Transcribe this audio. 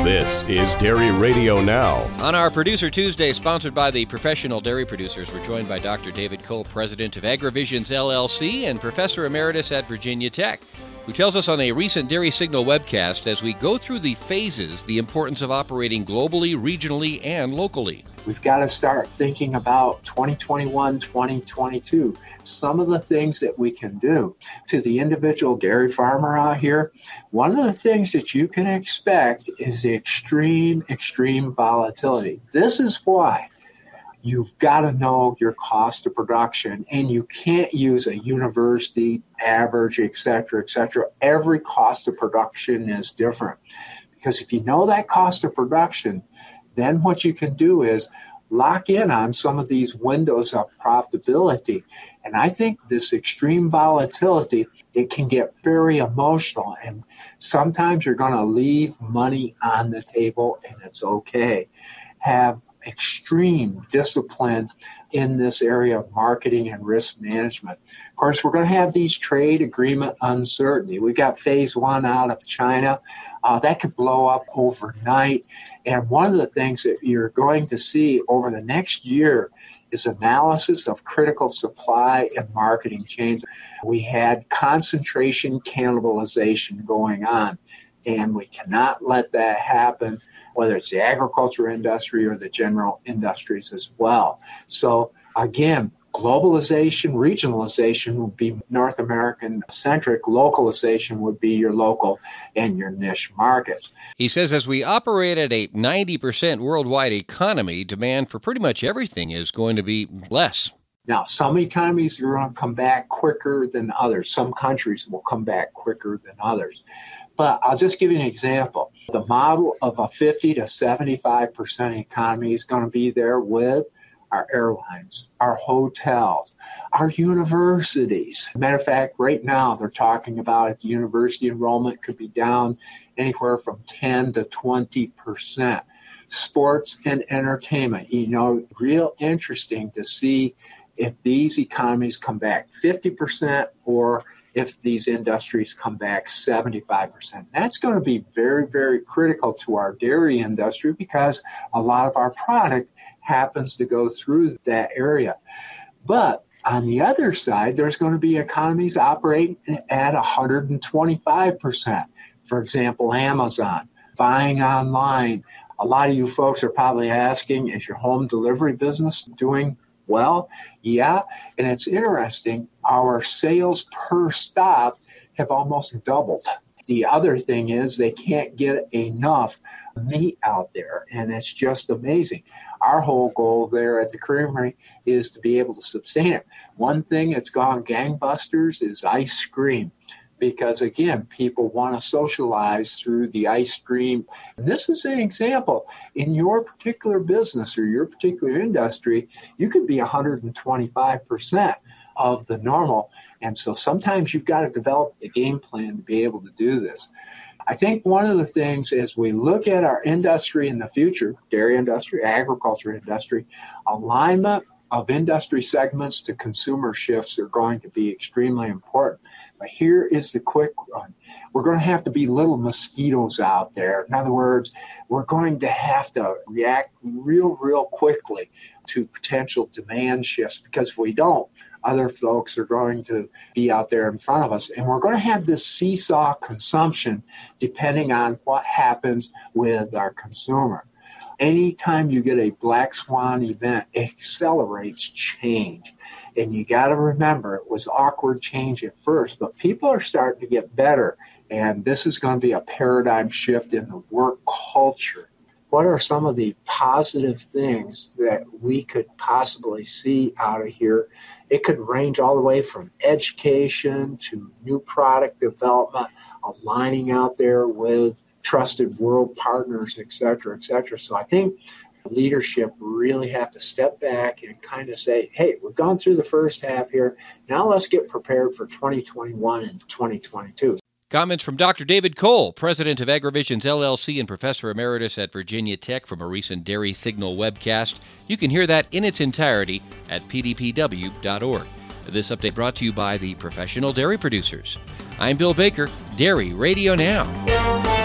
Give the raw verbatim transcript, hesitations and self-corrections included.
This is Dairy Radio Now. On our Producer Tuesday, sponsored by the Professional Dairy Producers, we're joined by Doctor David Cole, president of AgriVisions L L C and professor emeritus at Virginia Tech, who tells us on a recent Dairy Signal webcast as we go through the phases, the importance of operating globally, regionally, and locally. We've got to start thinking about twenty twenty-one, twenty twenty-two, some of the things that we can do. To the individual dairy farmer out here, one of the things that you can expect is the extreme, extreme volatility. This is why you've got to know your cost of production, and you can't use a university average, et cetera, et cetera. Every cost of production is different. Because if you know that cost of production, then what you can do is lock in on some of these windows of profitability. And I think this extreme volatility, it can get very emotional. And sometimes you're going to leave money on the table, and it's okay. Have extreme discipline in this area of marketing and risk management. Of course, we're going to have these trade agreement uncertainty. We've got phase one out of China. Uh, that could blow up overnight. And one of the things that you're going to see over the next year is analysis of critical supply and marketing chains. We had concentration cannibalization going on, and we cannot let that happen, whether it's the agriculture industry or the general industries as well. So again, globalization, regionalization would be North American-centric. Localization would be your local and your niche markets. He says as we operate at a ninety percent worldwide economy, demand for pretty much everything is going to be less. Now, some economies are going to come back quicker than others. Some countries will come back quicker than others. But I'll just give you an example. The model of a fifty to seventy-five percent economy is going to be there with our airlines, our hotels, our universities. Matter of fact, right now they're talking about it, the university enrollment could be down anywhere from ten to twenty percent. Sports and entertainment, you know, real interesting to see if these economies come back fifty percent or if these industries come back seventy-five percent. That's going to be very, very critical to our dairy industry because a lot of our product happens to go through that area. But on the other side, there's going to be economies operating at one hundred twenty-five percent. For example, Amazon, buying online. A lot of you folks are probably asking, is your home delivery business doing well? Yeah, and it's interesting, our sales per stop have almost doubled. The other thing is they can't get enough meat out there, and it's just amazing. Our whole goal there at the creamery is to be able to sustain it. One thing that's gone gangbusters is ice cream, because again, people want to socialize through the ice cream. And this is an example. In your particular business or your particular industry, you could be one hundred twenty-five percent of the normal. And so sometimes you've got to develop a game plan to be able to do this. I think one of the things as we look at our industry in the future, dairy industry, agriculture industry, alignment of industry segments to consumer shifts are going to be extremely important. But here is the quick one. We're going to have to be little mosquitoes out there. In other words, we're going to have to react real, real quickly to potential demand shifts, because if we don't, other folks are going to be out there in front of us. And we're going to have this seesaw consumption depending on what happens with our consumer. Anytime you get a black swan event, it accelerates change. And you got to remember, it was awkward change at first, but people are starting to get better. And this is going to be a paradigm shift in the work culture. What are some of the positive things that we could possibly see out of here? It could range all the way from education to new product development, aligning out there with trusted world partners, et cetera, et cetera. So I think leadership really have to step back and kind of say, hey, we've gone through the first half here. Now let's get prepared for twenty twenty-one and twenty twenty-two. Comments from Doctor David Cole, president of AgriVisions L L C and professor emeritus at Virginia Tech, from a recent Dairy Signal webcast. You can hear that in its entirety at p d p w dot org. This update brought to you by the Professional Dairy Producers. I'm Bill Baker, Dairy Radio Now.